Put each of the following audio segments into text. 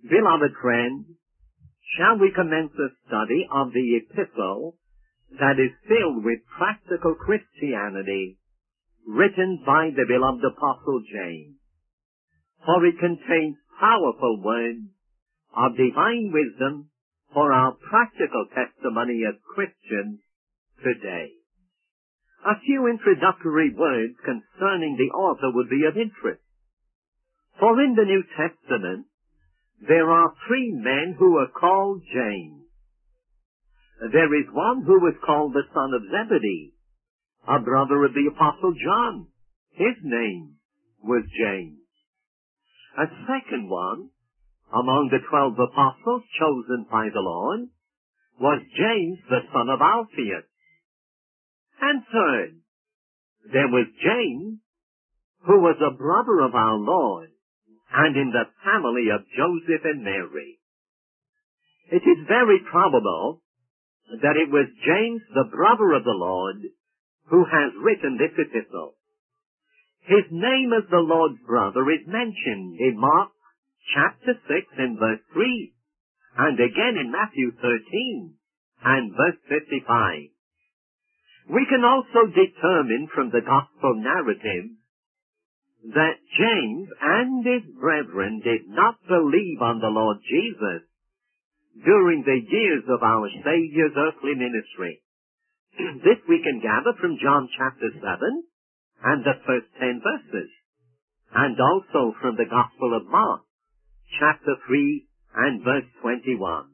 Beloved friends, shall we commence a study of the epistle that is filled with practical Christianity, written by the beloved Apostle James? For it contains powerful words of divine wisdom for our practical testimony as Christians today. A few introductory words concerning the author would be of interest. For in the New Testament, there are three men who are called James. There is one who was called the son of Zebedee, a brother of the Apostle John. His name was James. A second one, among the 12 apostles chosen by the Lord, was James the son of Alphaeus. And third, there was James, who was a brother of our Lord, and in the family of Joseph and Mary. It is very probable that it was James, the brother of the Lord, who has written this epistle. His name as the Lord's brother is mentioned in Mark chapter 6 and verse 3, and again in Matthew 13 and verse 55. We can also determine from the gospel narrative that James and his brethren did not believe on the Lord Jesus during the years of our Savior's earthly ministry. This we can gather from John chapter 7 and the first 10 verses, and also from the Gospel of Mark chapter 3 and verse 21.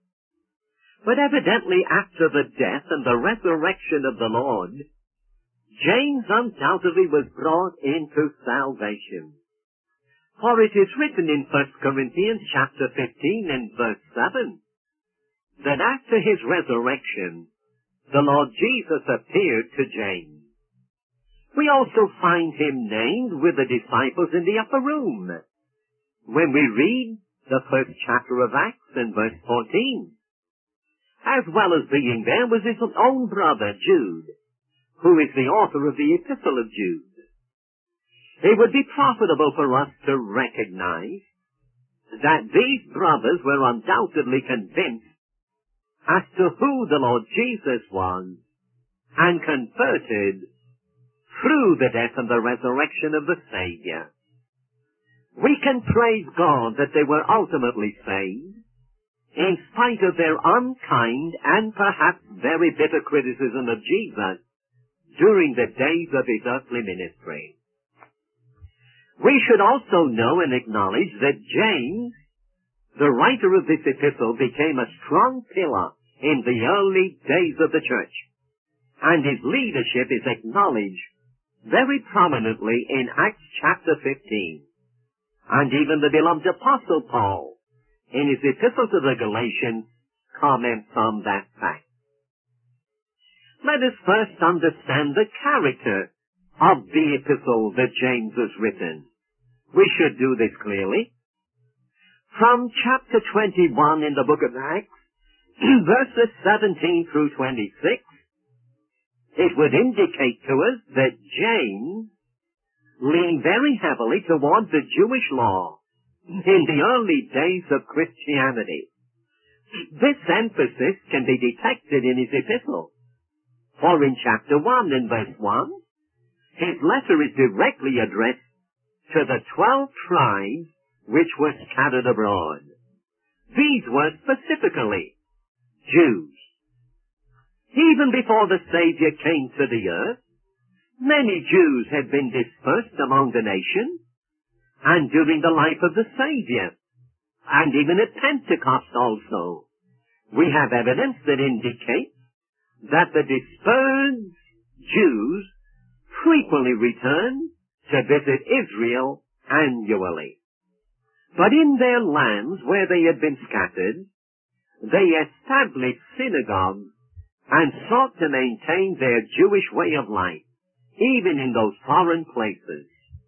But evidently after the death and the resurrection of the Lord, James undoubtedly was brought into salvation. For it is written in 1 Corinthians chapter 15 and verse 7, that after his resurrection, the Lord Jesus appeared to James. We also find him named with the disciples in the upper room, when we read the first chapter of Acts and verse 14. As well as being there was his own brother, Jude, who is the author of the Epistle of Jude. It would be profitable for us to recognize that these brothers were undoubtedly convinced as to who the Lord Jesus was and converted through the death and the resurrection of the Savior. We can praise God that they were ultimately saved, in spite of their unkind and perhaps very bitter criticism of Jesus during the days of his earthly ministry. We should also know and acknowledge that James, the writer of this epistle, became a strong pillar in the early days of the church, and his leadership is acknowledged very prominently in Acts chapter 15, and even the beloved Apostle Paul, in his epistle to the Galatians, comments on that fact. Let us first understand the character of the epistle that James has written. We should do this clearly. From chapter 21 in the book of Acts, verses 17 through 26, it would indicate to us that James leaned very heavily toward the Jewish law in the early days of Christianity. This emphasis can be detected in his epistle. For in chapter 1 and verse 1, his letter is directly addressed to the 12 tribes which were scattered abroad. These were specifically Jews. Even before the Savior came to the earth, many Jews had been dispersed among the nations, and during the life of the Savior, and even at Pentecost also, we have evidence that indicates that the dispersed Jews frequently returned to visit Israel annually. But in their lands where they had been scattered, they established synagogues and sought to maintain their Jewish way of life, even in those foreign places.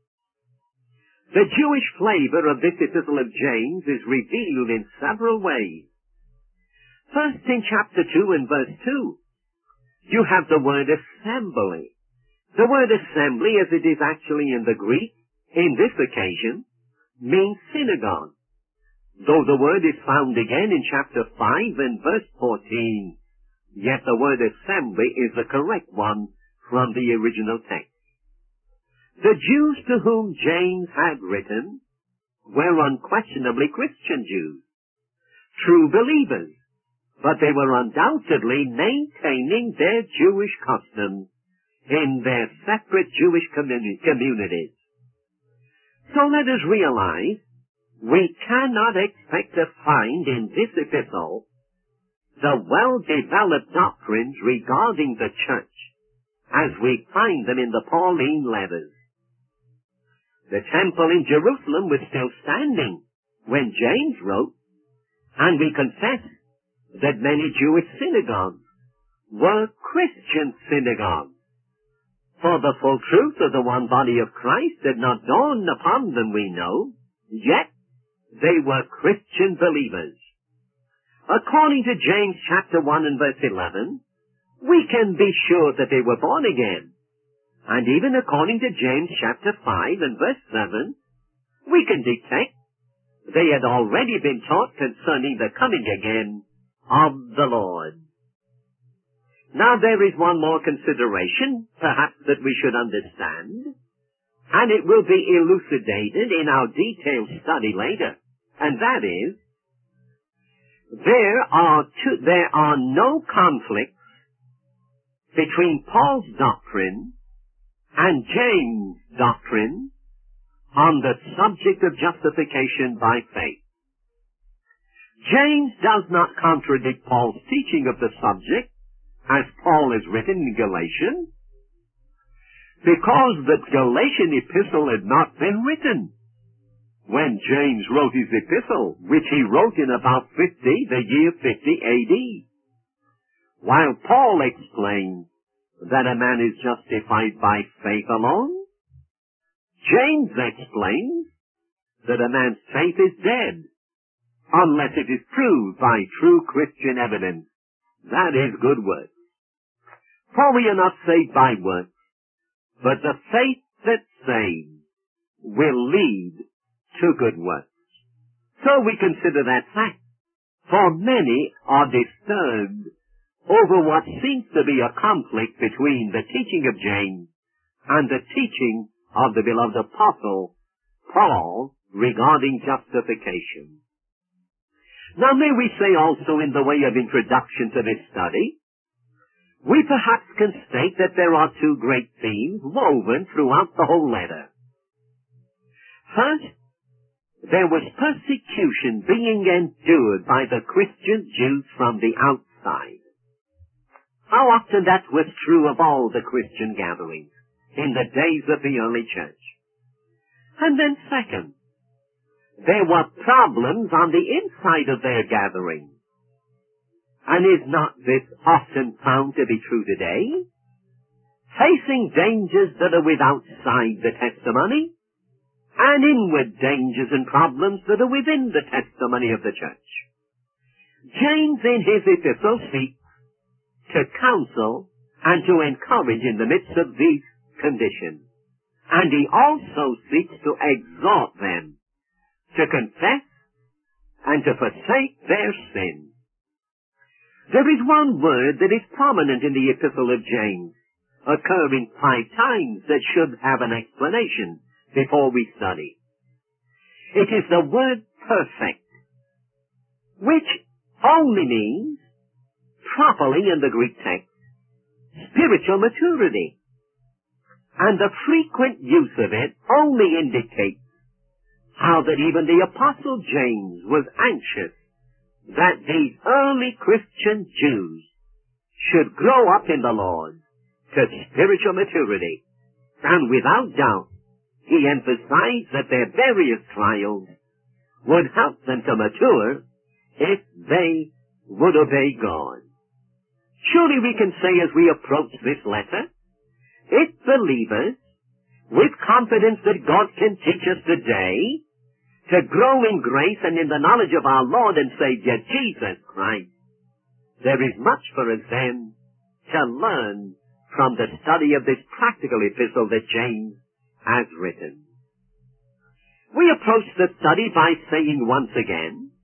The Jewish flavor of this epistle of James is revealed in several ways. First, in chapter 2 and verse 2, you have the word assembly. The word assembly, as it is actually in the Greek, in this occasion, means synagogue. though the word is found again in chapter 5 and verse 14, yet the word assembly is the correct one from the original text. The Jews to whom James had written were unquestionably Christian Jews, true believers, but they were undoubtedly maintaining their Jewish customs in their separate Jewish communities. So let us realize we cannot expect to find in this epistle the well-developed doctrines regarding the church as we find them in the Pauline letters. The temple in Jerusalem was still standing when James wrote, and we confess that many Jewish synagogues were Christian synagogues. For the full truth of the one body of Christ did not dawn upon them, we know, yet they were Christian believers. According to James chapter 1 and verse 11, we can be sure that they were born again. And even according to James chapter 5 and verse 7, we can detect they had already been taught concerning the coming again of the Lord. Now there is one more consideration, perhaps that we should understand, and it will be elucidated in our detailed study later, and that is, there are no conflicts between Paul's doctrine and James' doctrine on the subject of justification by faith. James does not contradict Paul's teaching of the subject, as Paul has written in Galatians, because the Galatian epistle had not been written when James wrote his epistle, which he wrote in about the year 50 AD. While Paul explains that a man is justified by faith alone, James explains that a man's faith is dead unless it is proved by true Christian evidence. That is good works. For we are not saved by works, but the faith that saves will lead to good works. So we consider that fact, for many are disturbed over what seems to be a conflict between the teaching of James and the teaching of the beloved apostle Paul regarding justification. Now may we say also in the way of introduction to this study, we perhaps can state that there are two great themes woven throughout the whole letter. First, there was persecution being endured by the Christian Jews from the outside. How often that was true of all the Christian gatherings in the days of the early church. And then second, there were problems on the inside of their gatherings. And is not this often found to be true today? Facing dangers that are without the testimony, and inward dangers and problems that are within the testimony of the church. James in his epistle seeks to counsel and to encourage in the midst of these conditions. And he also seeks to exhort them to confess and to forsake their sin. There is one word that is prominent in the epistle of James, occurring 5 times, that should have an explanation before we study. It is the word perfect, which only means, properly in the Greek text, spiritual maturity. And the frequent use of it only indicates how that even the Apostle James was anxious that these early Christian Jews should grow up in the Lord to spiritual maturity. And without doubt, he emphasized that their various trials would help them to mature if they would obey God. Surely we can say as we approach this letter, if believers, with confidence that God can teach us today, to grow in grace and in the knowledge of our Lord and Savior Jesus Christ, there is much for us then to learn from the study of this practical epistle that James has written. We approach the study by saying once again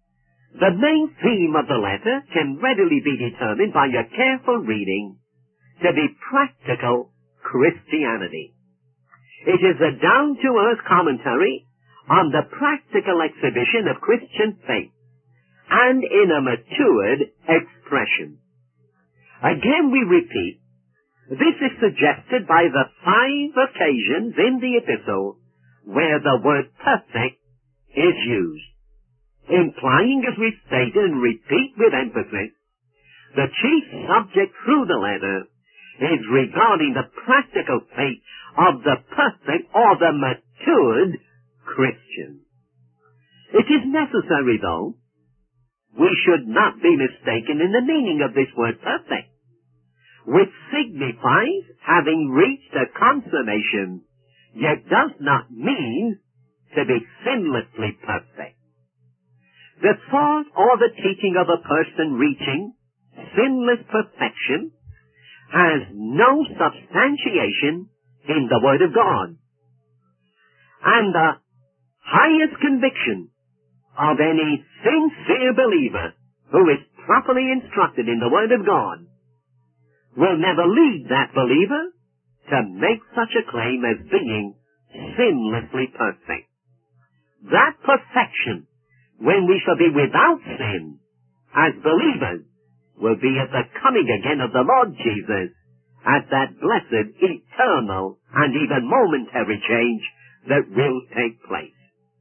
The main theme of the letter can readily be determined by a careful reading to be practical Christianity. It is a down-to-earth commentary on the practical exhibition of Christian faith and in a matured expression. Again we repeat, this is suggested by the 5 occasions in the epistle where the word perfect is used, implying, as we stated and repeat with emphasis, the chief subject through the letter is regarding the practical faith of the perfect or the matured Christian. It is necessary, though, we should not be mistaken in the meaning of this word perfect, which signifies having reached a consummation, yet does not mean to be sinlessly perfect. The thought or the teaching of a person reaching sinless perfection has no substantiation in the Word of God. And the highest conviction of any sincere believer who is properly instructed in the Word of God will never lead that believer to make such a claim as being sinlessly perfect. That perfection, when we shall be without sin as believers, will be at the coming again of the Lord Jesus, at that blessed, eternal, and even momentary change that will take place.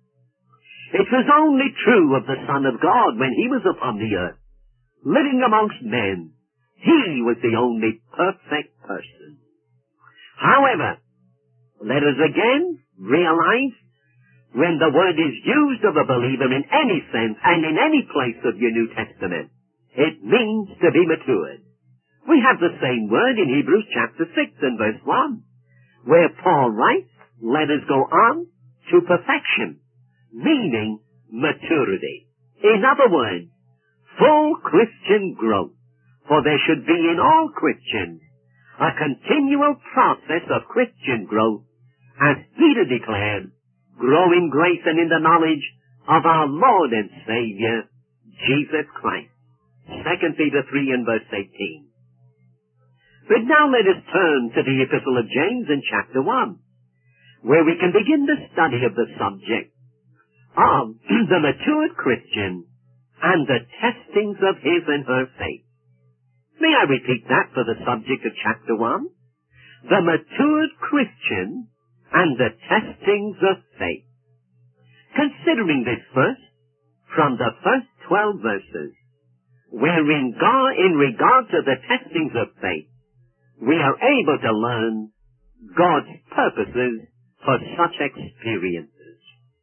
It was only true of the Son of God when he was upon the earth, living amongst men. He was the only perfect person. However, let us again realize when the word is used of a believer in any sense and in any place of your New Testament, it means to be matured. We have the same word in Hebrews chapter 6 and verse 1, where Paul writes, let us go on to perfection, meaning maturity. In other words, full Christian growth, for there should be in all Christians a continual process of Christian growth, as Peter declared, grow in grace and in the knowledge of our Lord and Savior, Jesus Christ. 2 Peter 3 and verse 18. But now let us turn to the Epistle of James in chapter 1, where we can begin the study of the subject of the matured Christian and the testings of his and her faith. May I repeat that for the subject of chapter 1? The matured Christian and the testings of faith. Considering this verse from the first 12 verses, wherein in regard to the testings of faith, we are able to learn God's purposes for such experiences.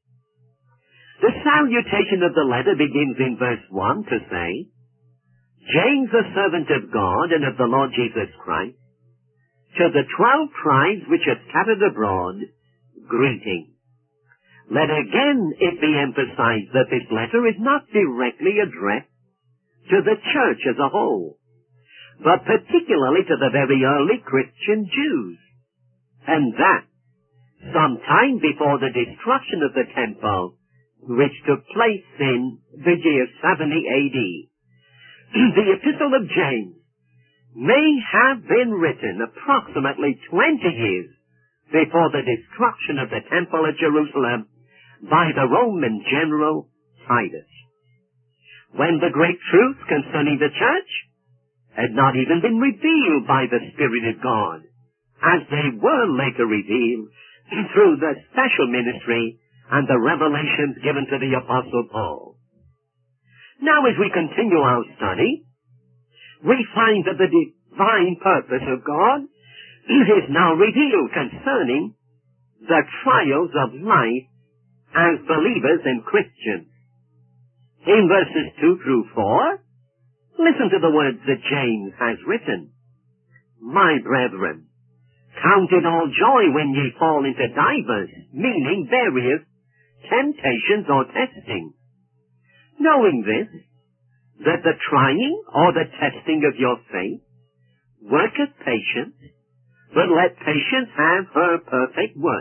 The salutation of the letter begins in verse 1 to say, James, a servant of God and of the Lord Jesus Christ, to the 12 tribes which are scattered abroad, greeting. Let again it be emphasized that this letter is not directly addressed to the church as a whole, but particularly to the very early Christian Jews, and that sometime before the destruction of the temple, which took place in the year 70 AD. The Epistle of James may have been written approximately 20 years before the destruction of the temple at Jerusalem by the Roman general Titus, when the great truths concerning the church had not even been revealed by the Spirit of God, as they were later revealed through the special ministry and the revelations given to the Apostle Paul. Now, as we continue our study, we find that the divine purpose of God is now revealed concerning the trials of life as believers and Christians. In verses 2 through 4, listen to the words that James has written. My brethren, count it all joy when ye fall into divers, meaning various temptations or testings, knowing this, that the trying or the testing of your faith worketh patience, but let patience have her perfect work,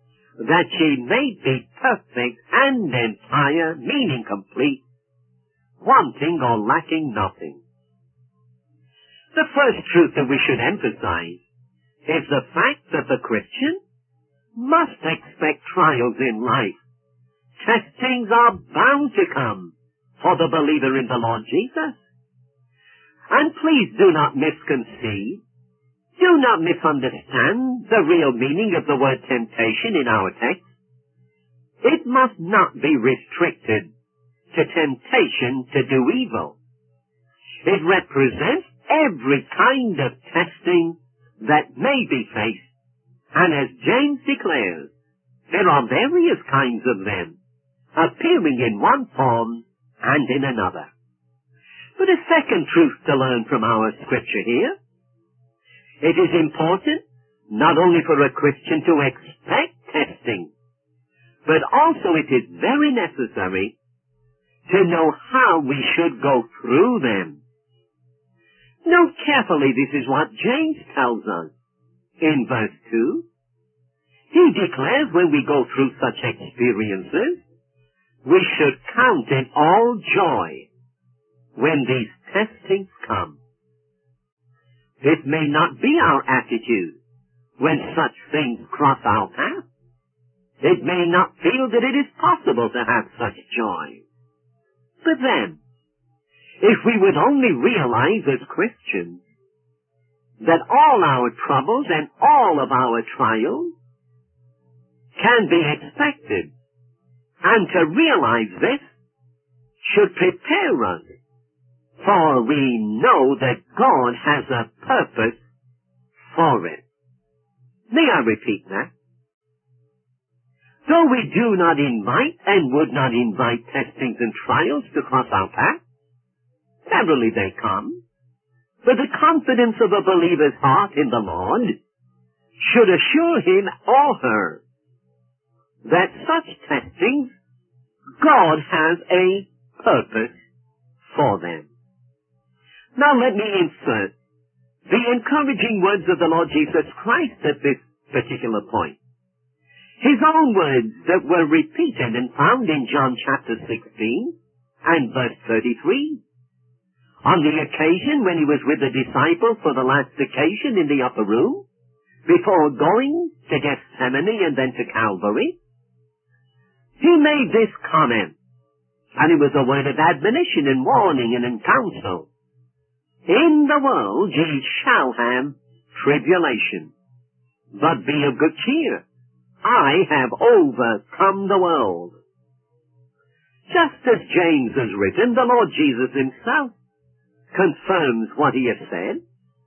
that ye may be perfect and entire, meaning complete, wanting or lacking nothing. The first truth that we should emphasize is the fact that the Christian must expect trials in life. Testings are bound to come for the believer in the Lord Jesus. And please do not misconceive, do not misunderstand the real meaning of the word temptation in our text. It must not be restricted to temptation to do evil. It represents every kind of testing that may be faced, and as James declares, there are various kinds of them, appearing in one form and in another. But a second truth to learn from our scripture here, it is important not only for a Christian to expect testing, but also it is very necessary to know how we should go through them. Note carefully, this is what James tells us. In verse 2, he declares when we go through such experiences, we should count it all joy when these testings come. This may not be our attitude when such things cross our path. It may not feel that it is possible to have such joy. But then, if we would only realize as Christians that all our troubles and all of our trials can be expected, and to realize this should prepare us, for we know that God has a purpose for it. May I repeat that? Though we do not invite and would not invite testings and trials to cross our path, verily they come, but the confidence of a believer's heart in the Lord should assure him or her that such testings, God has a purpose for them. Now let me insert the encouraging words of the Lord Jesus Christ at this particular point. His own words that were repeated and found in John chapter 16 and verse 33. On the occasion when he was with the disciples for the last occasion in the upper room, before going to Gethsemane and then to Calvary, he made this comment, and it was a word of admonition and warning and in counsel. In the world ye shall have tribulation, but be of good cheer. I have overcome the world. Just as James has written, the Lord Jesus himself confirms what he has said.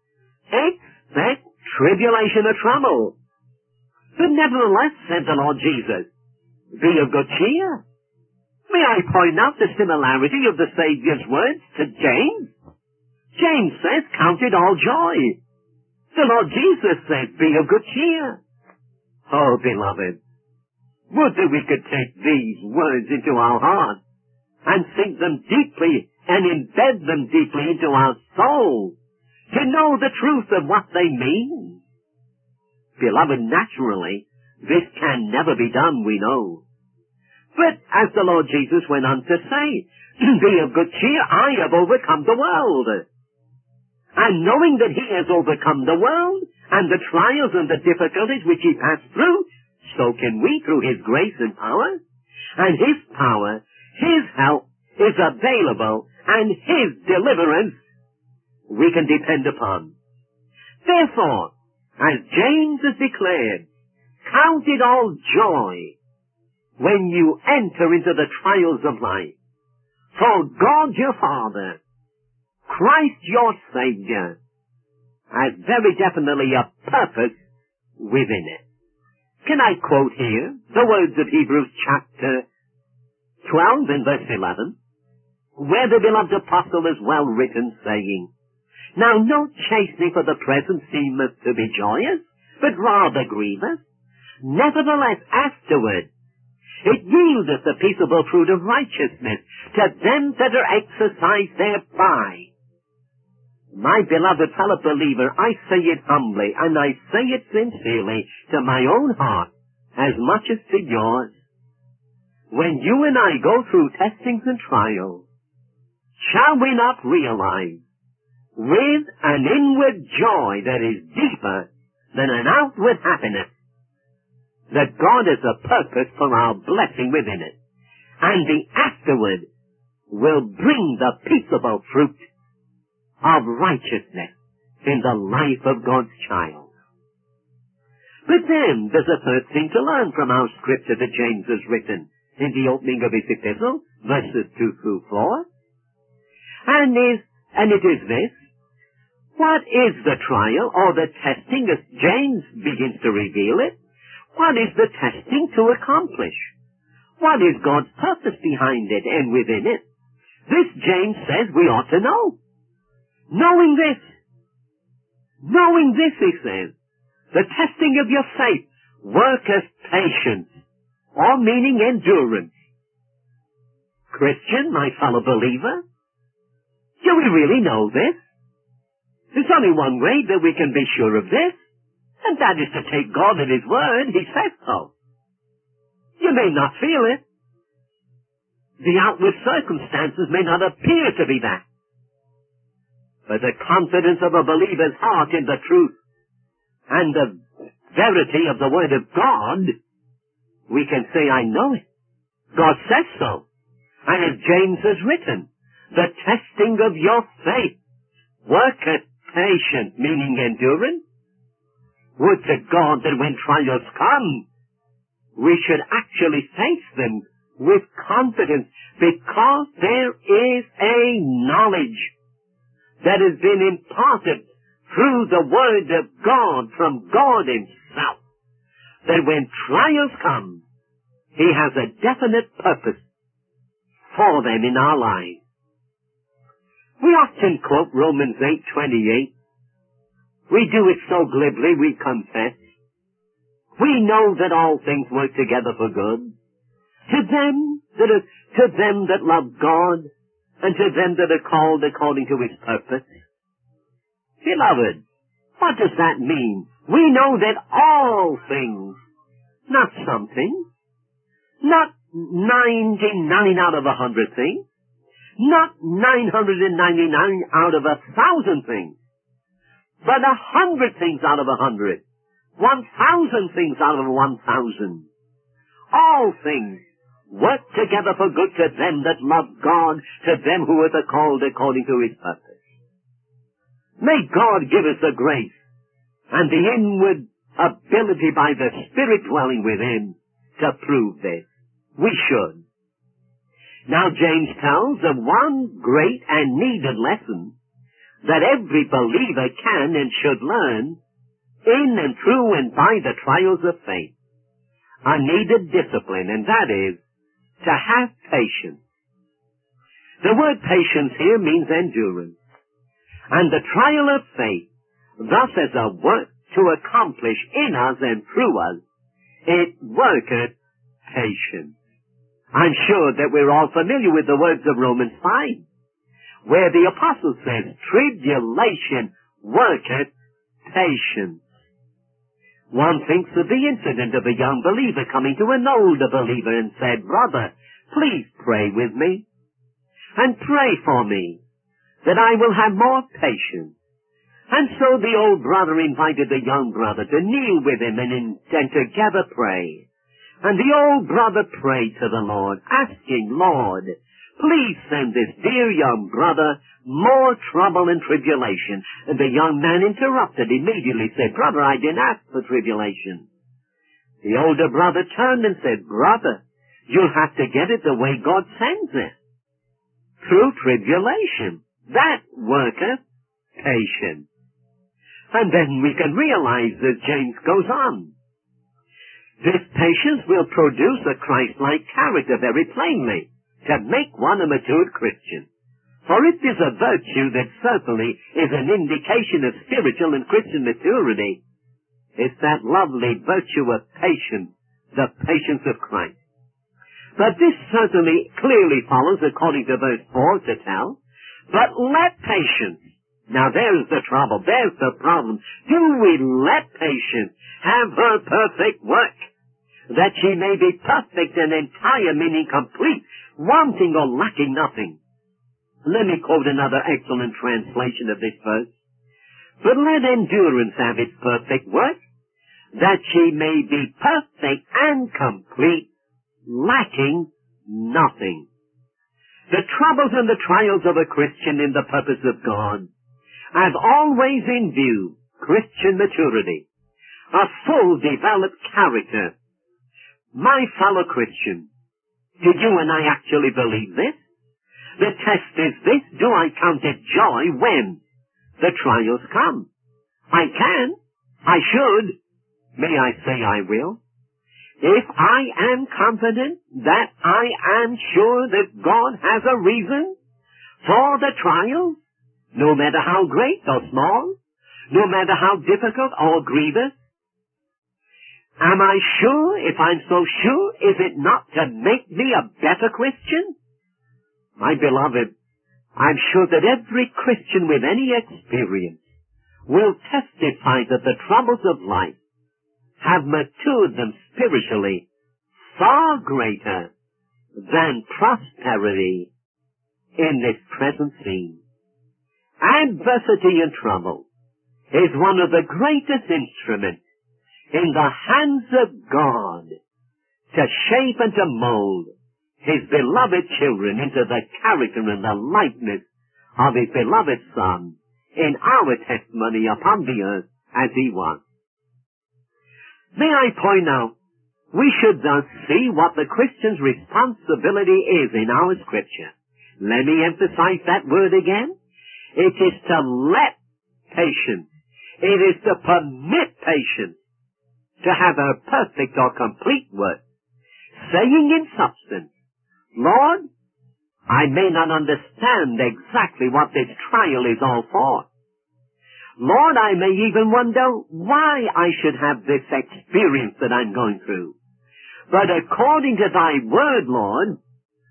Expect tribulation or trouble. But nevertheless, said the Lord Jesus, be of good cheer. May I point out the similarity of the Savior's words to James? James says, count it all joy. The Lord Jesus says, be of good cheer. Oh, beloved, would that we could take these words into our heart and sink them deeply and embed them deeply into our soul to know the truth of what they mean. Beloved, naturally, this can never be done, we know. But as the Lord Jesus went on to say, be of good cheer, I have overcome the world. And knowing that he has overcome the world and the trials and the difficulties which he passed through, so can we through his grace and power. And his power, his help is available, and his deliverance we can depend upon. Therefore, as James has declared, count it all joy when you enter into the trials of life. For God your Father, Christ your Savior, has very definitely a purpose within it. Can I quote here the words of Hebrews chapter 12 and verse 11, where the beloved apostle is well written, saying, Now no chastening for the present seemeth to be joyous, but rather grievous. Nevertheless afterward it yieldeth the peaceable fruit of righteousness to them that are exercised thereby. My beloved fellow believer, I say it humbly, and I say it sincerely to my own heart, as much as to yours. When you and I go through testings and trials, shall we not realize with an inward joy that is deeper than an outward happiness that God has a purpose for our blessing within it, and the afterward will bring the peaceable fruit of righteousness in the life of God's child. But then there's a third thing to learn from our scripture that James has written in the opening of his epistle, verses 2 through 4. And it is this: what is the trial or the testing, as James begins to reveal it? What is the testing to accomplish? What is God's purpose behind it and within it? This James says we ought to know. Knowing this, he says, the testing of your faith worketh patience, or meaning endurance. Christian, my fellow believer, do we really know this? There's only one way that we can be sure of this, and that is to take God at His word. He says so. You may not feel it. The outward circumstances may not appear to be that. But the confidence of a believer's heart in the truth and the verity of the Word of God, we can say, I know it. God says so. And as James has written, the testing of your faith worketh patience, meaning endurance. Would to God that when trials come, we should actually face them with confidence, because there is a knowledge that has been imparted through the Word of God from God Himself, that when trials come, He has a definite purpose for them in our lives. We often quote Romans 8:28. We do it so glibly, we confess. We know that all things work together for good to them that love God, and to them that are called according to His purpose. Beloved, what does that mean? We know that all things, not something, not 99 out of 100 things, not 999 out of 1,000 things, but 100 things out of 100, 1,000 things out of 1,000. All things work together for good to them that love God, to them who are called according to His purpose. May God give us the grace and the inward ability by the Spirit dwelling within to prove this. We should. Now James tells of one great and needed lesson that every believer can and should learn in and through and by the trials of faith. A needed discipline, and that is to have patience. The word patience here means endurance. And the trial of faith, thus as a work to accomplish in us and through us, it worketh patience. I'm sure that we're all familiar with the words of Romans 5, where the apostle says, tribulation worketh patience. One thinks of the incident of a young believer coming to an older believer and said, brother, please pray with me, and pray for me, that I will have more patience. And so the old brother invited the young brother to kneel with him and together pray. And the old brother prayed to the Lord, asking, Lord, please send this dear young brother more trouble and tribulation. And the young man interrupted, immediately said, brother, I didn't ask for tribulation. The older brother turned and said, brother, you'll have to get it the way God sends it, through tribulation. That worketh patience. And then we can realize that James goes on. This patience will produce a Christ-like character very plainly, to make one a matured Christian. For it is a virtue that certainly is an indication of spiritual and Christian maturity. It's that lovely virtue of patience, the patience of Christ. But this certainly clearly follows, according to verse 4, to tell, but let patience, now there's the trouble, there's the problem. Do we let patience have her perfect work, that she may be perfect and entire, meaning complete, wanting or lacking nothing? Let me quote another excellent translation of this verse. But let endurance have its perfect work, that she may be perfect and complete, lacking nothing. The troubles and the trials of a Christian in the purpose of God have always in view Christian maturity, a full developed character. My fellow Christian, do you and I actually believe this? The test is this: do I count it joy when the trials come? I can. I should. May I say I will? If I am confident that I am sure that God has a reason for the trials, no matter how great or small, no matter how difficult or grievous, am I sure? If I'm so sure, is it not to make me a better Christian? My beloved, I'm sure that every Christian with any experience will testify that the troubles of life have matured them spiritually far greater than prosperity in this present scene. Adversity and trouble is one of the greatest instruments in the hands of God to shape and to mold His beloved children into the character and the likeness of His beloved Son in our testimony upon the earth as He was. May I point out, we should thus see what the Christian's responsibility is in our Scripture. Let me emphasize that word again. It is to let patience, it is to permit patience to have a perfect or complete work, saying in substance, Lord, I may not understand exactly what this trial is all for. Lord, I may even wonder why I should have this experience that I'm going through. But according to thy word, Lord,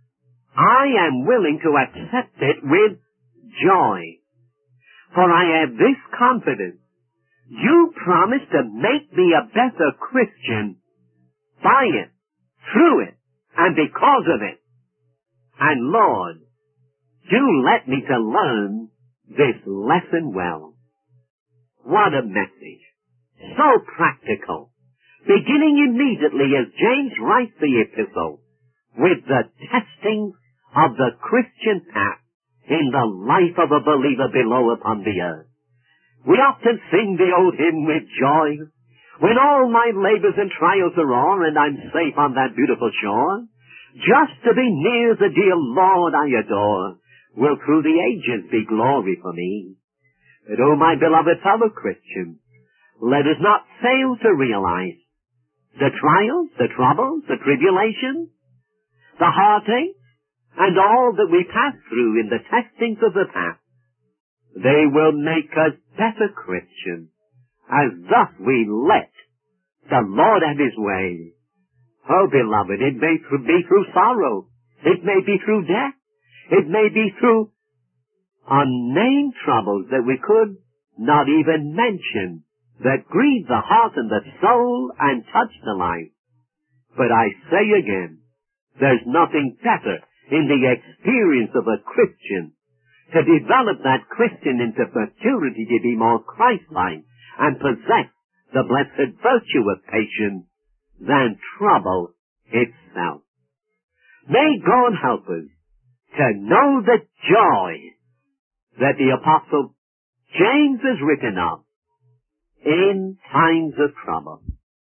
I am willing to accept it with joy. For I have this confidence. You promise to make me a better Christian by it, through it, and because of it. And Lord, do let me to learn this lesson well. What a message. So practical. Beginning immediately as James writes the epistle with the testing of the Christian path in the life of a believer below upon the earth. We often sing the old hymn with joy. When all my labors and trials are o'er and I'm safe on that beautiful shore, just to be near the dear Lord I adore will through the ages be glory for me. But, oh, my beloved fellow Christians, let us not fail to realize the trials, the troubles, the tribulations, the heartaches, and all that we pass through in the testings of the path. They will make us better Christians, as thus we let the Lord have His way. Oh, beloved, it may be through sorrow. It may be through death. It may be through unnamed troubles that we could not even mention, that grieve the heart and the soul and touch the life. But I say again, there's nothing better in the experience of a Christian to develop that Christian into maturity to be more Christ-like and possess the blessed virtue of patience than trouble itself. May God help us to know the joy that the Apostle James has written of in times of trouble.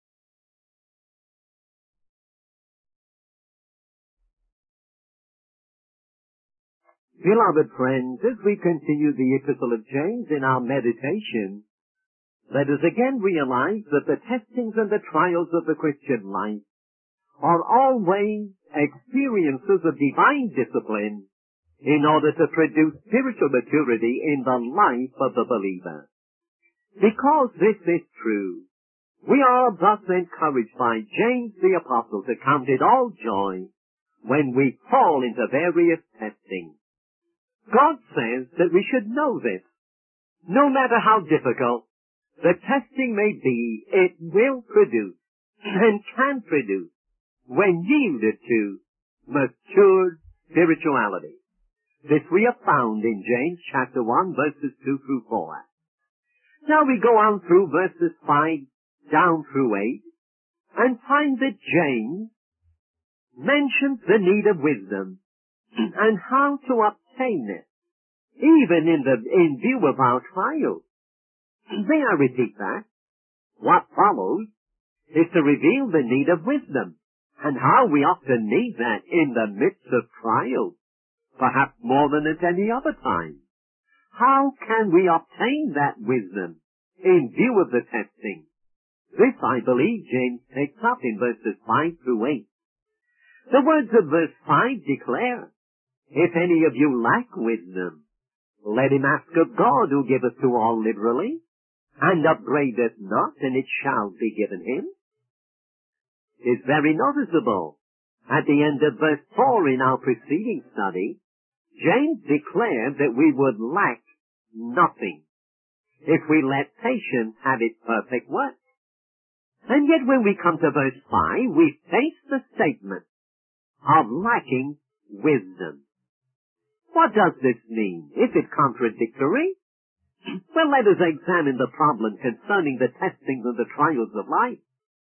Beloved friends, as we continue the Epistle of James in our meditation, let us again realize that the testings and the trials of the Christian life are always experiences of divine discipline in order to produce spiritual maturity in the life of the believer. Because this is true, we are thus encouraged by James the Apostle to count it all joy when we fall into various testings. God says that we should know this. No matter how difficult the testing may be, it will produce and can produce, when yielded to, matured spirituality. This we have found in James chapter 1, verses 2 through 4. Now we go on through verses 5 down through 8 and find that James mentions the need of wisdom and how to obtain it, even in view of our trials. May I repeat that? What follows is to reveal the need of wisdom and how we often need that in the midst of trials, perhaps more than at any other time. How can we obtain that wisdom in view of the testing? This, I believe, James takes up in verses 5 through 8. The words of verse 5 declare, "If any of you lack wisdom, let him ask of God, who giveth to all liberally, and upbraideth not, and it shall be given him." It's very noticeable. At the end of verse 4 in our preceding study, James declared that we would lack nothing if we let patience have its perfect work. And yet when we come to verse 5, we face the statement of lacking wisdom. What does this mean? Is it contradictory? Well, let us examine the problem concerning the testings and the trials of life.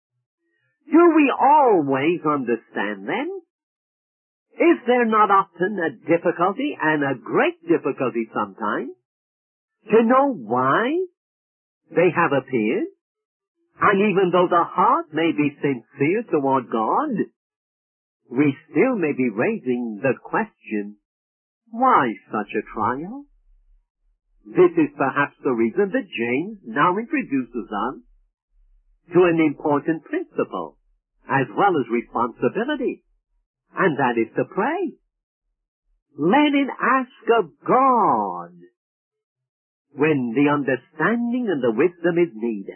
Do we always understand then? Is there not often a difficulty, and a great difficulty sometimes, to know why they have appeared? And even though the heart may be sincere toward God, we still may be raising the question, why such a trial? This is perhaps the reason that James now introduces us to an important principle, as well as responsibility, and that is to pray. Let him ask of God when the understanding and the wisdom is needed.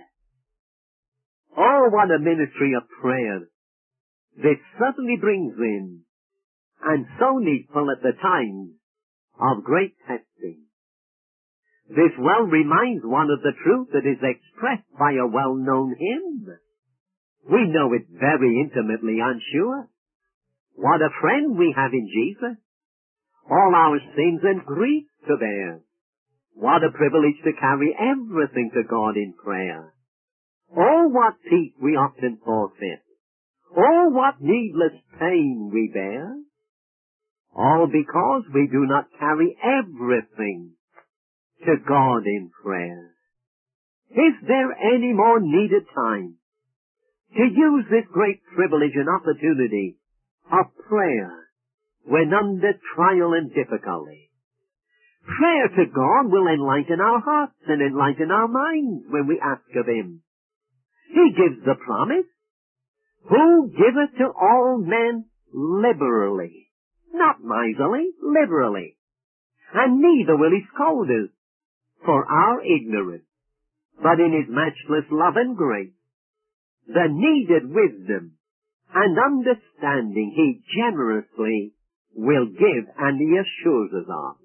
Oh, what a ministry of prayer this certainly brings in, and so needful at the times of great testing. This well reminds one of the truth that is expressed by a well-known hymn. We know it very intimately, I'm sure. What a friend we have in Jesus. All our sins and griefs to bear. What a privilege to carry everything to God in prayer. Oh, what peace we often forfeit. Oh, what needless pain we bear. All because we do not carry everything to God in prayer. Is there any more needed time to use this great privilege and opportunity of prayer when under trial and difficulty? Prayer to God will enlighten our hearts and enlighten our minds when we ask of Him. He gives the promise, "Who giveth to all men liberally," not miserly, liberally, "and neither will He scold us for our ignorance, but in His matchless love and grace, the needed wisdom and understanding He generously will give, and He assures us of."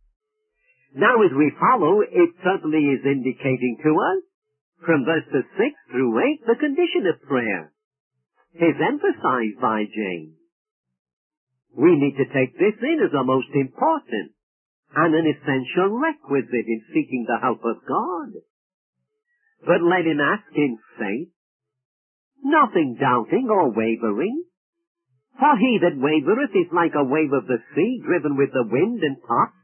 Now as we follow, it certainly is indicating to us, from verses 6 through 8, the condition of prayer is emphasized by James. We need to take this in as a most important and an essential requisite in seeking the help of God. But let him ask in faith, nothing doubting or wavering. For he that wavereth is like a wave of the sea, driven with the wind and tossed.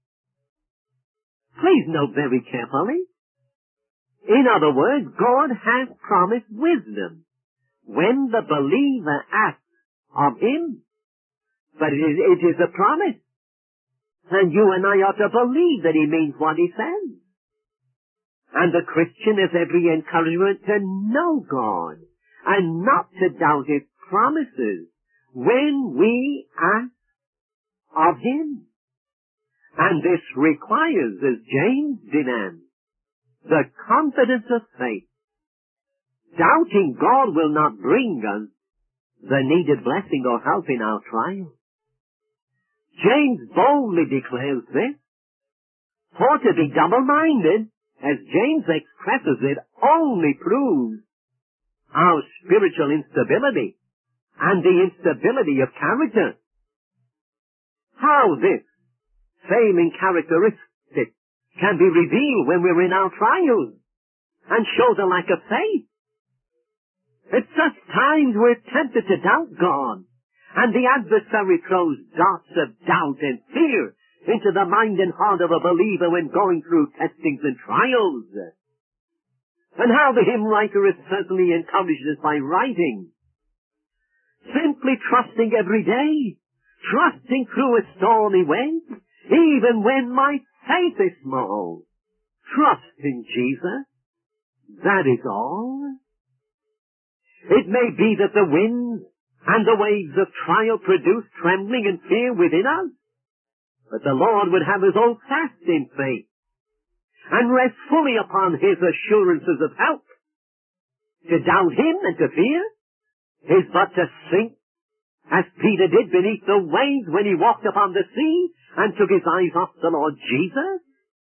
Please note very carefully. In other words, God has promised wisdom when the believer asks of Him. But it is a promise. And you and I ought to believe that He means what He says. And the Christian has every encouragement to know God and not to doubt His promises when we ask of Him. And this requires, as James demands, the confidence of faith. Doubting God will not bring us the needed blessing or help in our trial. James boldly declares this. For to be double-minded, as James expresses it, only proves our spiritual instability and the instability of character. How this? failing characteristics can be revealed when we're in our trials and show the lack of faith. At such times we're tempted to doubt God, and the adversary throws darts of doubt and fear into the mind and heart of a believer when going through testings and trials. And how the hymn writer has certainly encouraged us by writing, simply trusting every day, trusting through a stormy wind, even when my faith is small. Trust in Jesus. That is all. It may be that the winds and the waves of trial produce trembling and fear within us, but the Lord would have us hold fast in faith and rest fully upon His assurances of help. To doubt Him and to fear is but to sink, as Peter did beneath the waves when he walked upon the sea and took his eyes off the Lord Jesus.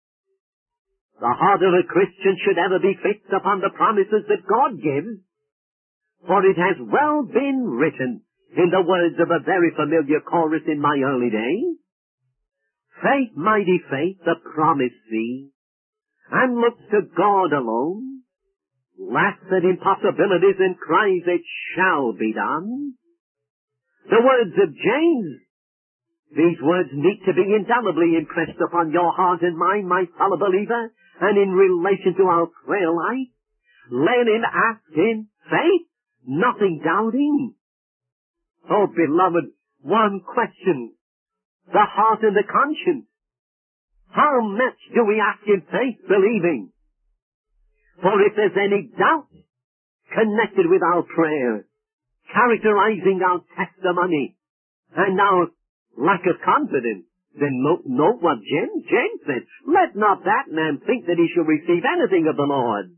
The heart of a Christian should ever be fixed upon the promises that God gives, for it has well been written in the words of a very familiar chorus in my early days, faith, mighty faith, the promise see, and looks to God alone, laughs at impossibilities and cries, it shall be done. The words of James, these words need to be indelibly impressed upon your heart and mind, my fellow believer, and in relation to our prayer life. Let him ask in faith, nothing doubting. Oh, beloved, one question, the heart and the conscience. How much do we ask in faith, believing? For if there's any doubt connected with our prayer, characterizing our testimony, and our lack of confidence, then note what James said. Let not that man think that he shall receive anything of the Lord.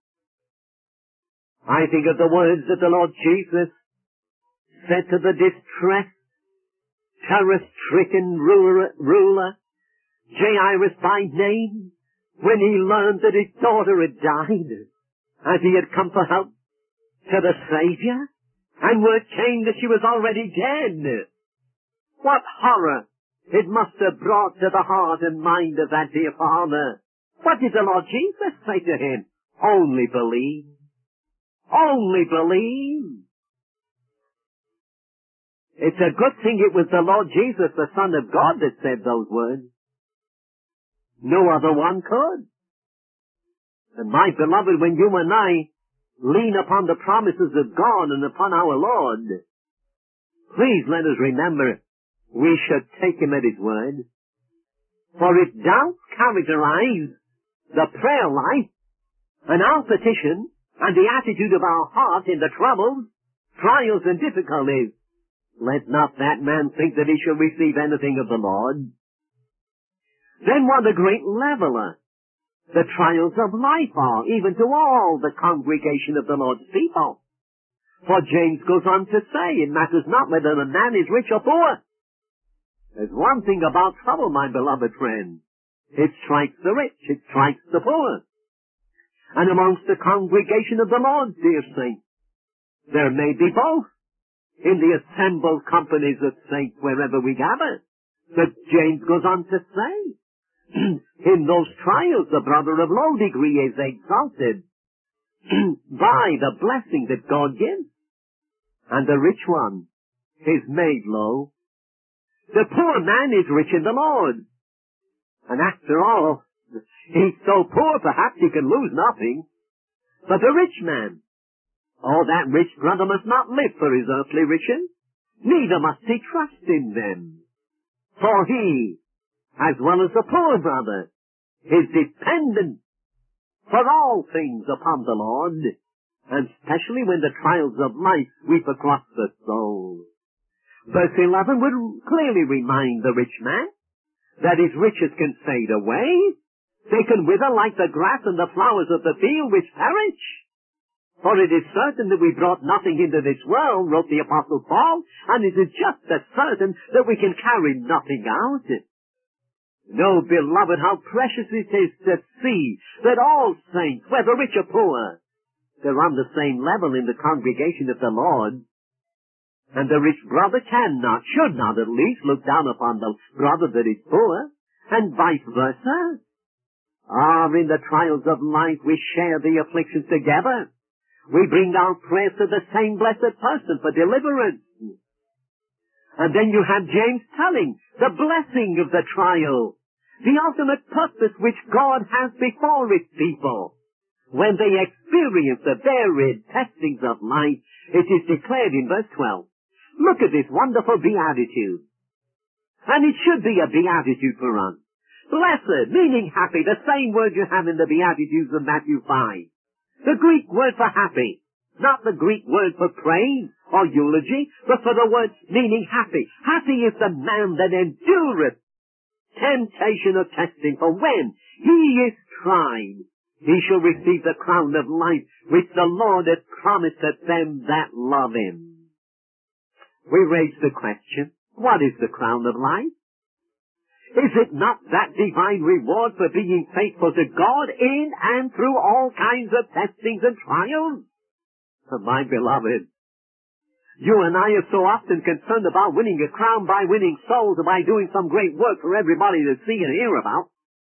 I think of the words that the Lord Jesus said to the distressed, terror-stricken ruler, Jairus by name, when he learned that his daughter had died, as he had come for help to the Savior, and word came that she was already dead. What horror it must have brought to the heart and mind of that dear father. What did the Lord Jesus say to him? Only believe. Only believe. It's a good thing it was the Lord Jesus, the Son of God, that said those words. No other one could. And my beloved, when you and I lean upon the promises of God and upon our Lord, please let us remember we should take Him at His word. For if doubts characterize the prayer life and our petition and the attitude of our heart in the troubles, trials, and difficulties, let not that man think that he shall receive anything of the Lord. Then what a great leveler the trials of life are, even to all the congregation of the Lord's people. For James goes on to say, it matters not whether a man is rich or poor. There's one thing about trouble, my beloved friend. It strikes the rich, it strikes the poor. And amongst the congregation of the Lord, dear saints, there may be both in the assembled companies of saints wherever we gather. But James goes on to say, in those trials the brother of low degree is exalted by the blessing that God gives, and the rich one is made low. The poor man is rich in the Lord, and after all, he's so poor perhaps he can lose nothing. But the rich man, oh, that rich brother must not live for his earthly riches, neither must he trust in them. For he, as well as the poor brother, is dependent for all things upon the Lord, and especially when the trials of life sweep across the soul. Verse 11 would clearly remind the rich man that his riches can fade away. They can wither like the grass and the flowers of the field which perish. For it is certain that we brought nothing into this world, wrote the Apostle Paul, and it is just as certain that we can carry nothing out. No, beloved, how precious it is to see that all saints, whether rich or poor, they're on the same level in the congregation of the Lord. And the rich brother cannot, should not at least, look down upon the brother that is poor. and vice versa. In the trials of life we share the afflictions together. We bring our prayers to the same blessed person for deliverance. And then you have James telling the blessing of the trial, the ultimate purpose which God has before His people. When they experience the varied testings of life, it is declared in verse 12. Look at this wonderful beatitude. And it should be a beatitude for us. Blessed, meaning happy, the same word you have in the Beatitudes of Matthew 5. The Greek word for happy, not the Greek word for praise or eulogy, but for the word meaning happy. Happy is the man that endureth temptation or testing, for when he is tried, he shall receive the crown of life which the Lord hath promised to them that love Him. We raise the question, what is the crown of life? Is it not that divine reward for being faithful to God in and through all kinds of testings and trials? My beloved, you and I are so often concerned about winning a crown by winning souls or by doing some great work for everybody to see and hear about.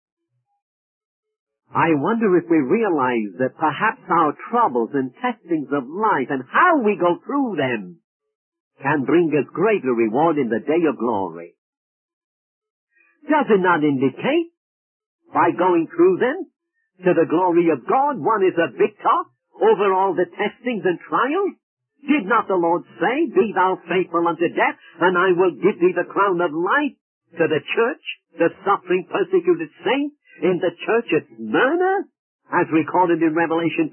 I wonder if we realize that perhaps our troubles and testings of life and how we go through them can bring us greater reward in the day of glory. Does it not indicate, by going through them, to the glory of God, one is a victor over all the testings and trials? Did not the Lord say, be thou faithful unto death, and I will give thee the crown of life? To the church, the suffering persecuted saints in the church at Smyrna, as recorded in Revelation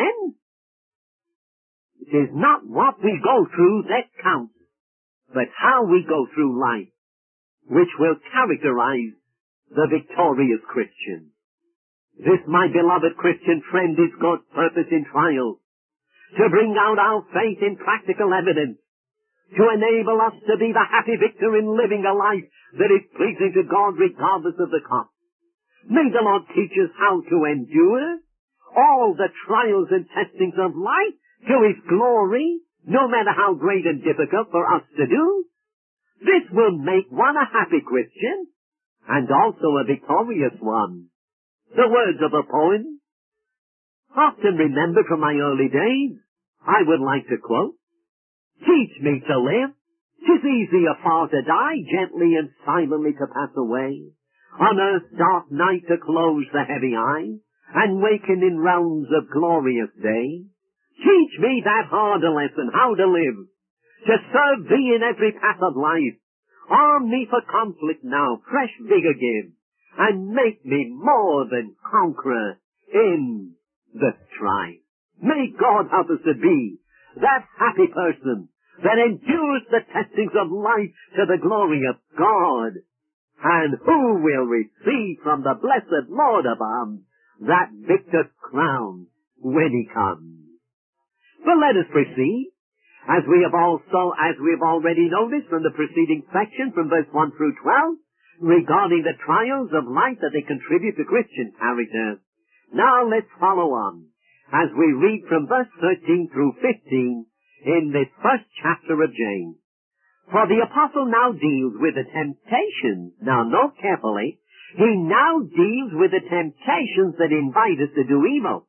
2:10? It is not what we go through that counts, but how we go through life, which will characterize the victorious Christian. This, my beloved Christian friend, is God's purpose in trials, to bring out our faith in practical evidence, to enable us to be the happy victor in living a life that is pleasing to God regardless of the cost. May the Lord teach us how to endure all the trials and testings of life to His glory, no matter how great and difficult for us to do. This will make one a happy Christian, and also a victorious one. The words of a poem, often remembered from my early days, I would like to quote. Teach me to live, 'tis easier far to die, gently and silently to pass away. On earth's dark night to close the heavy eye, and waken in realms of glorious day. Teach me that harder lesson, how to live, to serve Thee in every path of life. Arm me for conflict now, fresh vigor give, and make me more than conqueror in the strife. May God help us to be that happy person that endures the testings of life to the glory of God, and who will receive from the blessed Lord above that victor's crown when He comes. But let us proceed. As we have already noticed from the preceding section from verse 1 through 12, regarding the trials of life that they contribute to Christian character. Now let's follow on as we read from verse 13 through 15 in this first chapter of James. For the apostle now deals with the temptations. Now note carefully, he now deals with the temptations that invite us to do evil.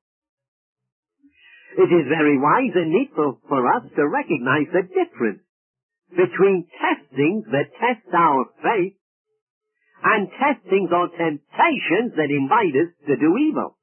It is very wise and needful for us to recognize the difference between testings that test our faith and testings or temptations that invite us to do evil.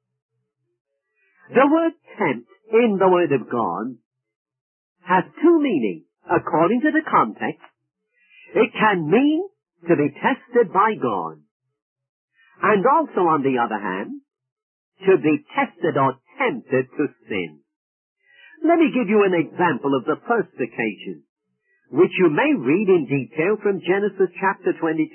The word tempt in the Word of God has two meanings. According to the context, it can mean to be tested by God, and also, on the other hand, to be tested or tempted to sin. Let me give you an example of the first occasion, which you may read in detail from Genesis chapter 22.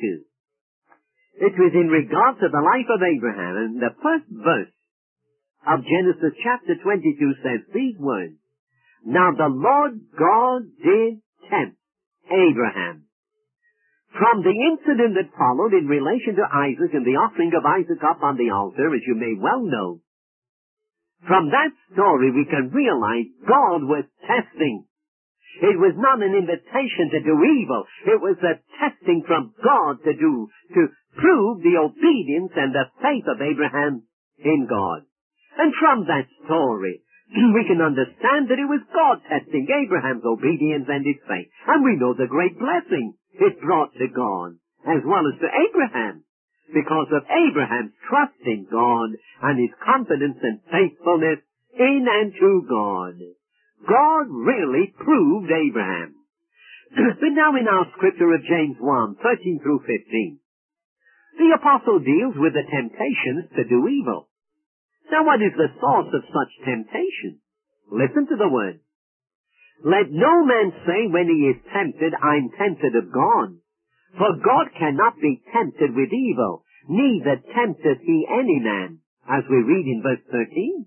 It was in regard to the life of Abraham, and the first verse of Genesis chapter 22 says these words, Now the Lord God did tempt Abraham. From the incident that followed in relation to Isaac and the offering of Isaac up on the altar, as you may well know, from that story we can realize God was testing. It was not an invitation to do evil. It was a testing from God to proved the obedience and the faith of Abraham in God. And from that story, we can understand that it was God testing Abraham's obedience and his faith. And we know the great blessing it brought to God, as well as to Abraham, because of Abraham's trust in God and his confidence and faithfulness in and to God. God really proved Abraham. But now in our scripture of James 1:13 through 15, the apostle deals with the temptations to do evil. Now what is the source of such temptation? Listen to the words. Let no man say when he is tempted, I'm tempted of God. For God cannot be tempted with evil, neither tempteth he any man, as we read in verse 13.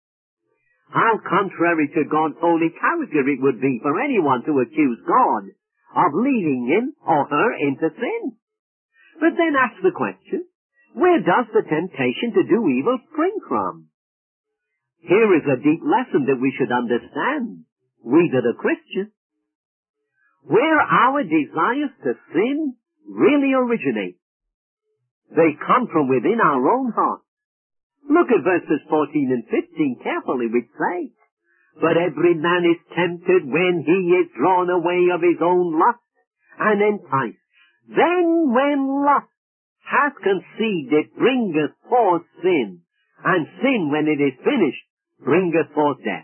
How contrary to God's holy character it would be for anyone to accuse God of leading him or her into sin. But then ask the question, where does the temptation to do evil spring from? Here is a deep lesson that we should understand, we that are Christians. Where our desires to sin really originate, they come from within our own heart. Look at verses 14 and 15 carefully, which say, But every man is tempted when he is drawn away of his own lust and enticed. Then when lust hath conceived, it bringeth forth sin, and sin, when it is finished, bringeth forth death.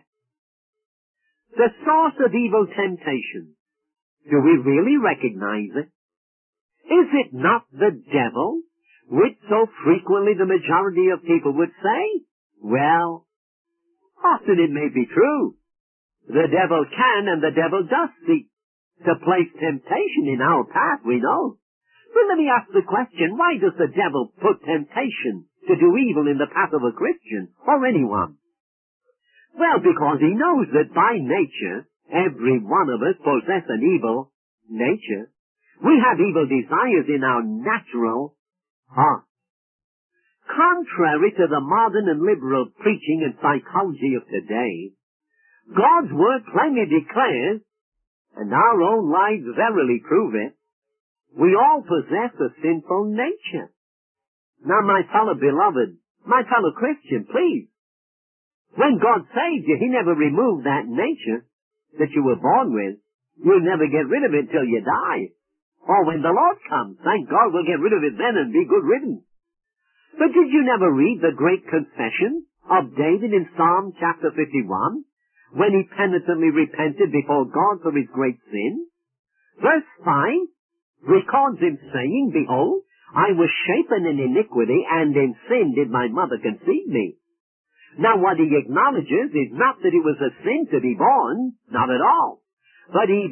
The source of evil temptation, do we really recognize it? Is it not the devil, which so frequently the majority of people would say? Well, often it may be true. The devil can and the devil does seek to place temptation in our path, we know. But let me ask the question, why does the devil put temptation to do evil in the path of a Christian or anyone? Well, because he knows that by nature, every one of us possess an evil nature. We have evil desires in our natural heart. Contrary to the modern and liberal preaching and psychology of today, God's word plainly declares, and our own lives verily prove it, we all possess a sinful nature. Now, my fellow beloved, my fellow Christian, please, when God saved you, He never removed that nature that you were born with. You'll never get rid of it till you die. Or when the Lord comes, thank God we'll get rid of it then and be good riddance. But did you never read the great confession of David in Psalm chapter 51, when he penitently repented before God for his great sin? Verse 5 records him saying, Behold, I was shapen in iniquity, and in sin did my mother conceive me. Now what he acknowledges is not that it was a sin to be born, not at all. But he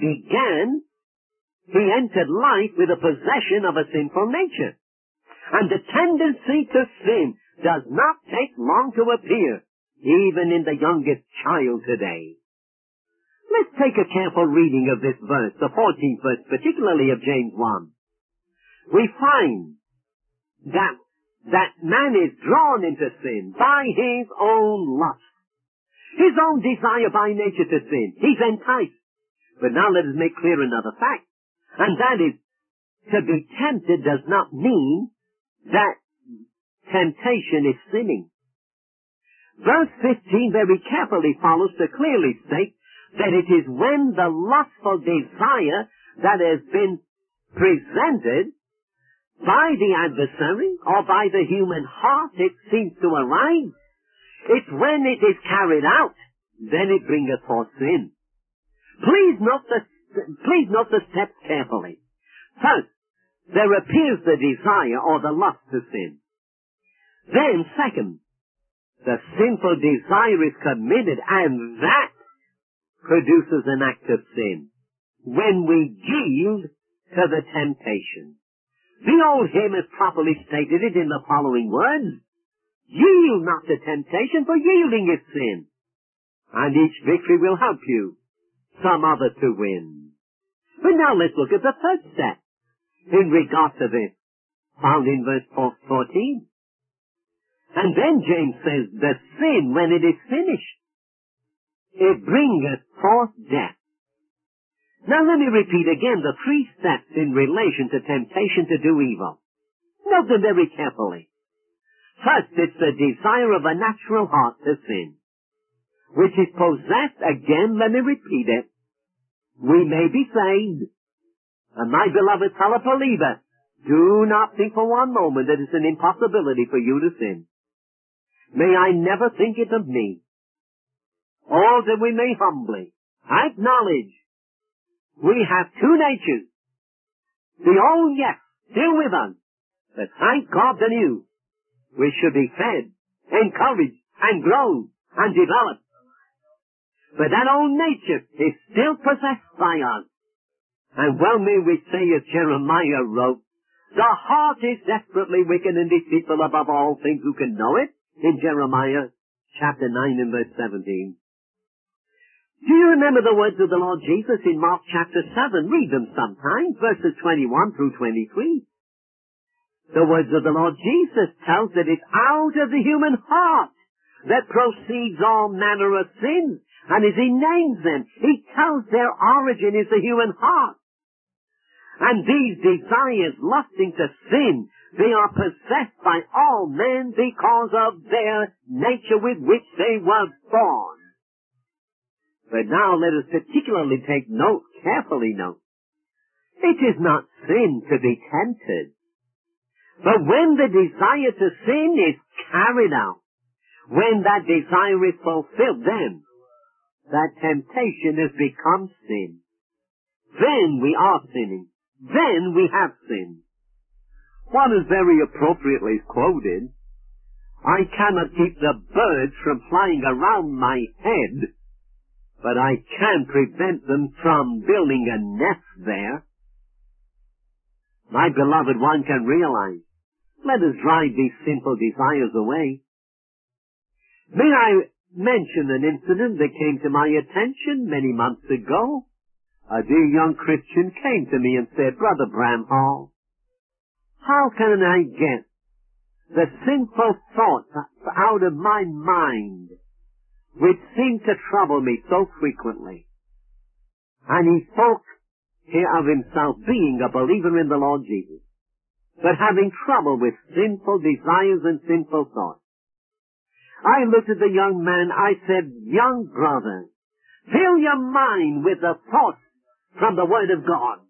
entered life with a possession of a sinful nature. And the tendency to sin does not take long to appear, even in the youngest child today. Let's take a careful reading of this verse, the 14th verse, particularly of James 1. We find that man is drawn into sin by his own lust, his own desire by nature to sin. He's enticed. But now let us make clear another fact, and that is, to be tempted does not mean that temptation is sinning. Verse 15 very carefully follows to clearly state that it is when the lustful desire that has been presented by the adversary or by the human heart, it seems to arise. It's when it is carried out, then it bringeth forth sin. Please note the steps carefully. First, there appears the desire or the lust to sin. Then, second, the sinful desire is committed, and that produces an act of sin when we yield to the temptation. The old hymn has properly stated it in the following words: Yield not to temptation, for yielding is sin. And each victory will help you some other to win. But now let's look at the third step in regard to this, found in verse 14. And then James says, the sin, when it is finished, it bringeth forth death. Now let me repeat again the three steps in relation to temptation to do evil. Note them very carefully. First, it's the desire of a natural heart to sin, which is possessed, again, let me repeat it, we may be saved. And my beloved fellow believer, do not think for one moment that it's an impossibility for you to sin. May I never think it of me. All that we may humbly acknowledge we have two natures. The old, yes, still with us, but thank God the new. We should be fed, encouraged, and grown, and developed. But that old nature is still possessed by us. And well may we say, as Jeremiah wrote, the heart is desperately wicked and deceitful above all things. Who can know it? In Jeremiah chapter 9 and verse 17. Do you remember the words of the Lord Jesus in Mark chapter 7? Read them sometime, verses 21 through 23. The words of the Lord Jesus tells that it's out of the human heart that proceeds all manner of sins. And as he names them, he tells their origin is the human heart. And these desires lusting to sin, they are possessed by all men because of their nature with which they were born. But now let us particularly take note, carefully note. It is not sin to be tempted. But when the desire to sin is carried out, when that desire is fulfilled, then that temptation has become sin. Then we are sinning. Then we have sinned. One is very appropriately quoted, I cannot keep the birds from flying around my head, but I can prevent them from building a nest there. My beloved, one can realize, let us drive these sinful desires away. May I mention an incident that came to my attention many months ago? A dear young Christian came to me and said, Brother Bramhall, how can I get the sinful thoughts out of my mind which seem to trouble me so frequently? And he spoke here of himself being a believer in the Lord Jesus, but having trouble with sinful desires and sinful thoughts. I looked at the young man, I said, young brother, fill your mind with the thoughts from the Word of God.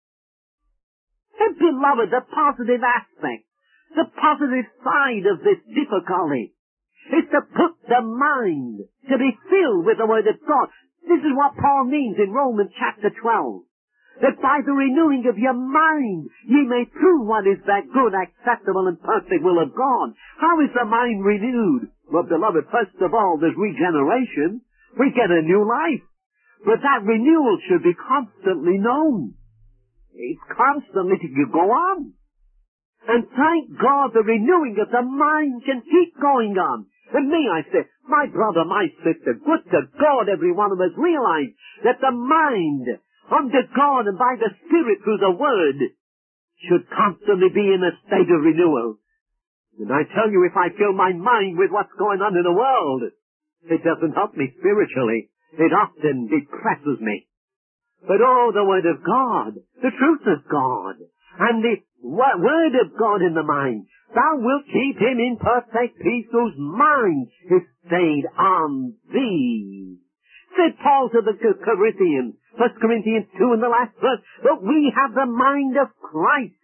And beloved, the positive aspect, the positive side of this difficulty is to put the mind to be filled with the Word of God. This is what Paul means in Romans chapter 12. That by the renewing of your mind, ye may prove what is that good, acceptable, and perfect will of God. How is the mind renewed? Well, beloved, first of all, there's regeneration. We get a new life. But that renewal should be constantly known. It's constantly to go on. And thank God the renewing of the mind can keep going on. And may I say, my brother, my sister, good to God, every one of us realize that the mind, under God and by the Spirit through the Word, should constantly be in a state of renewal. And I tell you, if I fill my mind with what's going on in the world, it doesn't help me spiritually. It often depresses me. But oh, the Word of God, the truth of God, and the Word of God in the mind, thou wilt keep him in perfect peace whose mind is stayed on thee. Said Paul to the Corinthians, 1 Corinthians 2 in the last verse, that we have the mind of Christ.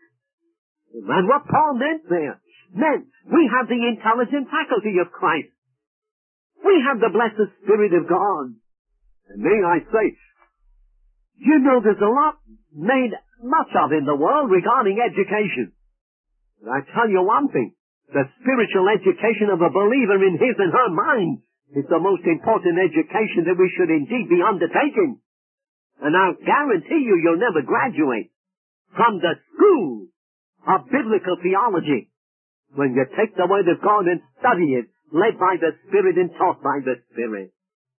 And what Paul meant there, meant we have the intelligent faculty of Christ. We have the blessed Spirit of God. And may I say, you know there's a lot made much of in the world regarding education. And I tell you one thing, the spiritual education of a believer in his and her mind is the most important education that we should indeed be undertaking. And I'll guarantee you, you'll never graduate from the school of biblical theology when you take the Word of God and study it, led by the Spirit and taught by the Spirit.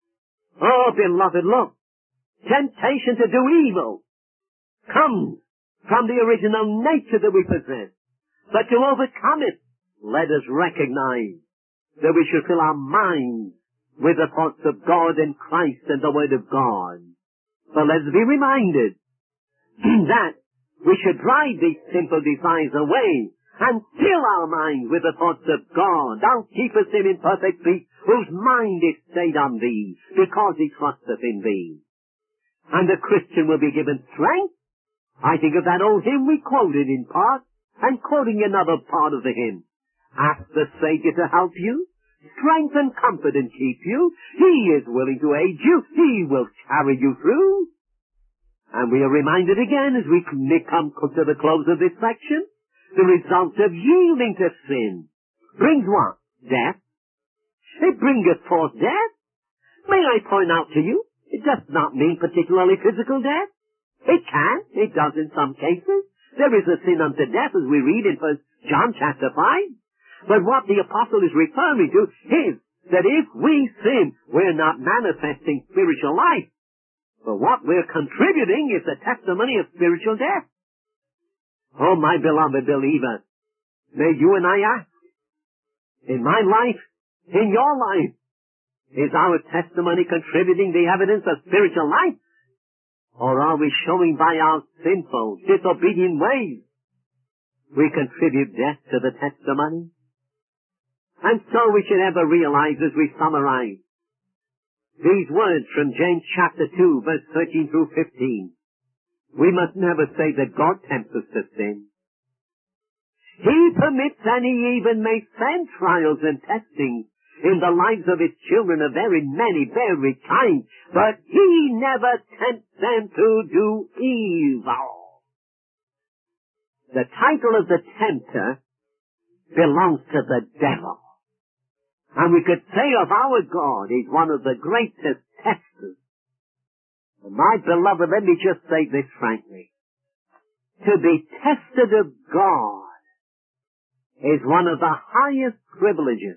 Oh, beloved, look, temptation to do evil comes from the original nature that we possess. But to overcome it, let us recognize that we should fill our minds with the thoughts of God and Christ and the Word of God. But let's be reminded that we should drive these sinful desires away and fill our minds with the thoughts of God. Thou keepest him in perfect peace, whose mind is stayed on thee, because he trusteth in thee. And the Christian will be given strength. I think of that old hymn we quoted in part, and quoting another part of the hymn. Ask the Savior to help you, strength and comfort and keep you. He is willing to aid you. He will carry you through. And we are reminded again as we come to the close of this section, the result of yielding to sin brings what? Death. It bringeth forth death. May I point out to you, it does not mean particularly physical death. It can. It does in some cases. There is a sin unto death, as we read in 1 John chapter 5. But what the apostle is referring to is that if we sin, we're not manifesting spiritual life. But what we're contributing is the testimony of spiritual death. Oh, my beloved believer, may you and I ask, in my life, in your life, is our testimony contributing the evidence of spiritual life? Or are we showing by our sinful, disobedient ways we contribute death to the testimony? And so we should ever realize as we summarize these words from James chapter 2, verse 13 through 15. We must never say that God tempts us to sin. He permits and he even may send trials and testings in the lives of his children of very many, very kinds, but he never tempts them to do evil. The title of the tempter belongs to the devil. And we could say of our God, he's one of the greatest testers. And my beloved, let me just say this frankly. To be tested of God is one of the highest privileges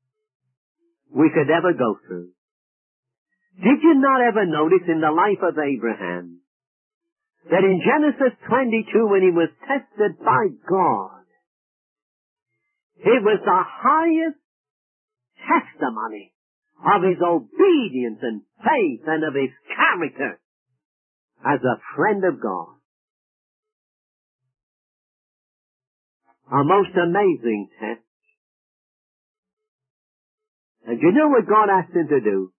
we could ever go through. Did you not ever notice in the life of Abraham that in Genesis 22 when he was tested by God, it was the highest testimony of his obedience and faith and of his character as a friend of God. A most amazing test. And you know what God asked him to do?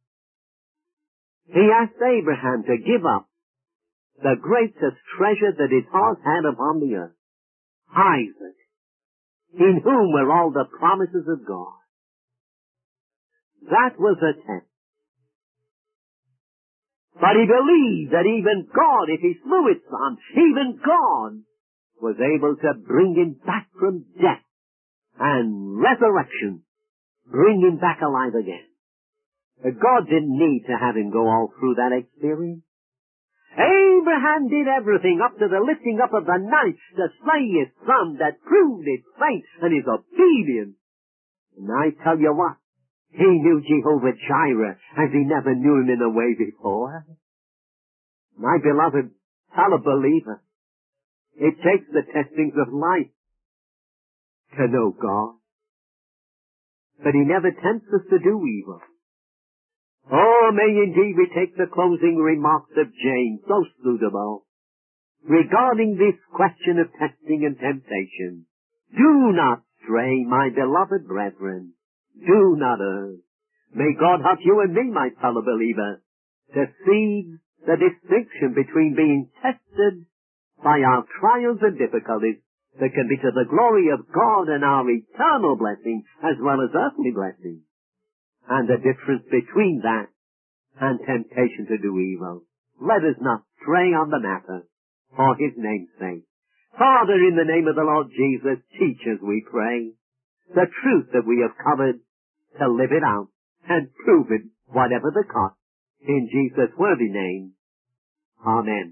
He asked Abraham to give up the greatest treasure that his heart had upon the earth, Isaac, in whom were all the promises of God. That was a test. But he believed that even God, if he slew his son, even God was able to bring him back from death and resurrection, bring him back alive again. God didn't need to have him go all through that experience. Abraham did everything up to the lifting up of the knife to slay his son that proved his faith and his obedience. And I tell you what, he knew Jehovah Jireh as he never knew him in a way before. My beloved fellow believer, it takes the testings of life to know God. But he never tempts us to do evil. Oh, may indeed we take the closing remarks of James, so suitable, regarding this question of testing and temptation. Do not stray, my beloved brethren. Do not err. May God help you and me, my fellow believer, to see the distinction between being tested by our trials and difficulties that can be to the glory of God and our eternal blessing as well as earthly blessing, and the difference between that and temptation to do evil. Let us not stray on the matter for his name's sake. Father, in the name of the Lord Jesus, teach us, we pray, the truth that we have covered, to live it out and prove it, whatever the cost. In Jesus' worthy name, amen.